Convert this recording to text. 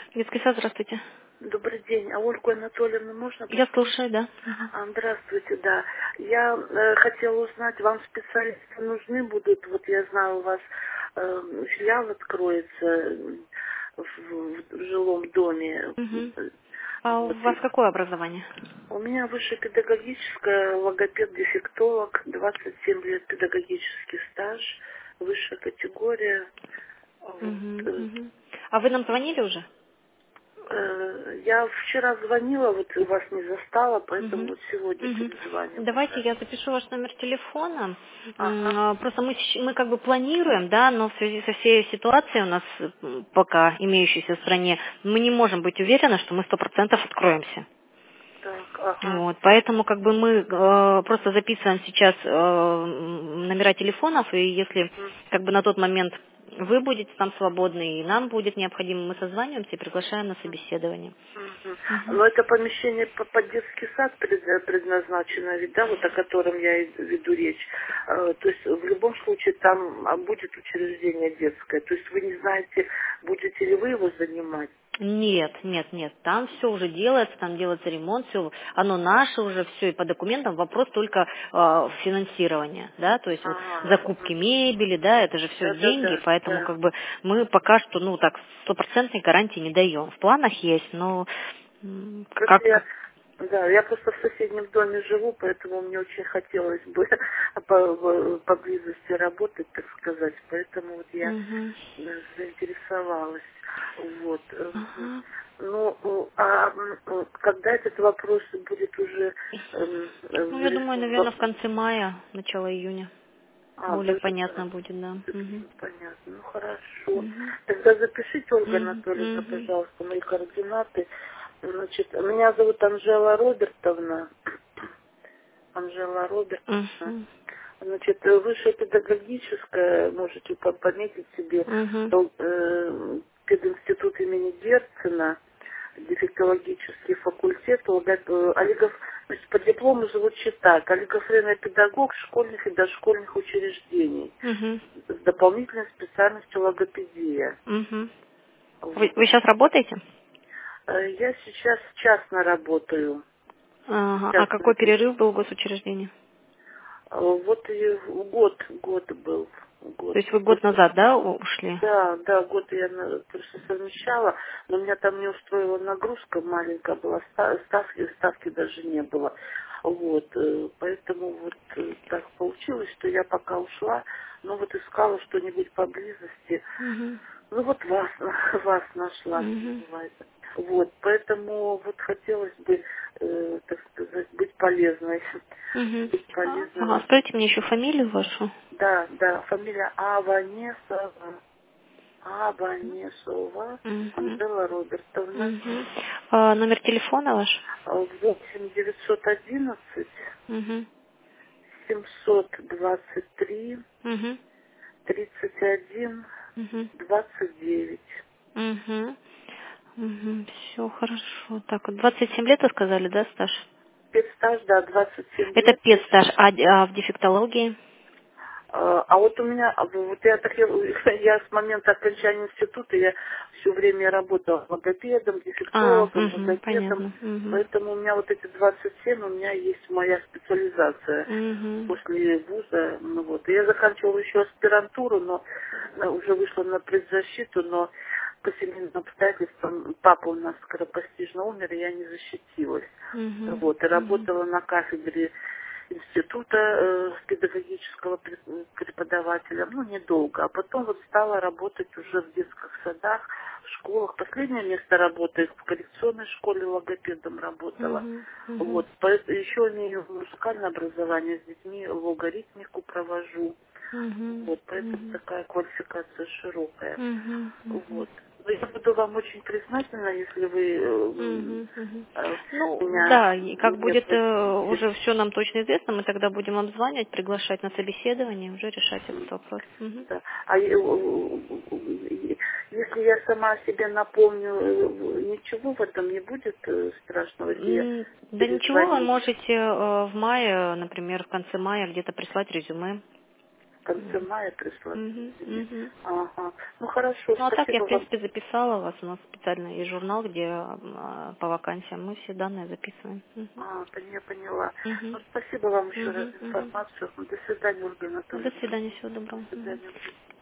Детский сад, здравствуйте. Добрый день. А Ольгу Анатольевну можно Я попросить? слушаю, да. Мгм. Здравствуйте, да. Я хотела узнать, вам специалисты нужны будут? Вот я знаю, у вас филиал откроется в жилом доме. Мгм. А у Вот. вас какое образование? У меня высшее педагогическое, логопед-дефектолог, 27 лет педагогический стаж, высшая категория. Вот. Мгм, мгм. А вы нам звонили уже? Я вчера звонила, вот вас не застала, поэтому Мгм. вот сегодня Мгм. Давайте перезваниваю. я запишу ваш номер телефона. Ага, Просто мы как бы планируем, да, но в связи со всей ситуацией у нас пока имеющейся в стране, мы не можем быть уверены, что мы 100% откроемся. так, ага. Вот, поэтому как бы мы просто записываем сейчас номера телефонов, и если М, как бы на тот момент вы будете там свободны и нам будет необходимо, мы созваниваемся и приглашаем на собеседование. мгм. Мгм. Но это помещение под детский сад предназначено, ведь, да, вот о котором я и веду речь. То есть в любом случае там будет учреждение детское. То есть вы не знаете, будете ли вы его занимать? Нет, нет, нет, там все уже делается, там делается ремонт, все, оно наше уже, все, и по документам вопрос только финансирования, да, то есть вот Ага, закупки мебели, да, это же все деньги, да-да-да, поэтому да. как бы мы пока что, ну так, стопроцентной гарантии не даем. В планах есть, но Просто как, я, да, я просто в соседнем доме живу, поэтому мне очень хотелось бы поблизости работать, так сказать. Поэтому вот я Мгм. заинтересовалась. Вот. Ага. Ну, когда этот вопрос будет уже Ну, я думаю, решен? наверное, в конце мая, начало июня более Даже понятно так. будет, да. Мгм. Понятно. Ну, хорошо. Мгм. Тогда запишите, Ольга Мгм. Анатольевна, Мгм. пожалуйста, мои координаты. Значит, меня зовут Анжела Робертовна. Анжела Робертовна. Мгм. Значит, высшее педагогическое, можете пометить себе, Мгм. пединститут имени Герцена, дефектологический факультет, значит, по диплому звучит так: олигофренный педагог школьных и дошкольных учреждений Мгм. с дополнительной специальностью логопедия. Мгм. Вы Вот. сейчас работаете? Я сейчас частно работаю. Ага. А Частно. какой перерыв был в госучреждении? Вот и год был. То Год. есть вы год Просто назад, да, ушли? да, да, год я просто совмещала, но меня там не устроила нагрузка, маленькая была, ставки даже не было. Вот, поэтому вот так получилось, что я пока ушла, но вот искала что-нибудь поблизости. Мгм. Ну вот вас, вас нашла, что Мгм. называется. Вот, поэтому вот хотелось бы, так сказать, быть полезной. Мгм. Быть полезной Ага, вашим. скажите мне еще фамилию вашу. Да, да, фамилия Аванесова. Абанесова Мгм. Анжела Робертовна. Мгм. А номер телефона ваш? 8 911 Мгм. 723 Мгм. 31 Мгм. 29. Мгм. Мгм. Все хорошо. Так, вот 27 лет вы сказали, да, стаж? Спецстаж, да, 27 Это лет. педстаж, а в дефектологии? А вот у меня, вот я так, я с момента окончания института, я все время работала логопедом, дефектологом, логопедом, Понятно. Мгм. поэтому у меня вот эти 27, у меня есть моя специализация Мгм. после вуза. Ну, вот. И я заканчивала еще аспирантуру, но уже вышла на предзащиту, но по семейным обстоятельствам папа у нас скоропостижно умер, и я не защитилась. Мгм. Вот, и Мгм. работала на кафедре института педагогического преподавателя, ну, недолго. А потом вот стала работать уже в детских садах, в школах. Последнее место работы в коррекционной школе логопедом работала. Мгм. Мгм. Вот, еще имею музыкальное образование, с детьми логаритмику провожу. Мгм. Вот, поэтому Мгм. такая квалификация широкая. Мгм. Мгм. Вот. Но я буду вам очень признательна, если вы Мгм. Мгм. э, Ну, меня да, и как мне будет посетите. уже все нам точно известно, мы тогда будем вам звонить, приглашать на собеседование, уже решать этот вопрос. Мгм. Да. Если я сама себе напомню, ничего в этом не будет страшного, если я Да ничего, вы перезвоню. можете в мае, например, в конце мая где-то прислать резюме. конце мая пришла. Мгм. Ага. Ну хорошо, Ну, а так я, спасибо в вам. принципе, записала вас. У нас специально есть журнал, где по вакансиям мы все данные записываем. Я поняла. Мгм. Ну, спасибо вам еще раз Мгм. за Мгм. информацию. До свидания, Ольга До Анатольевна. свидания, всего До доброго. Мгм. свидания.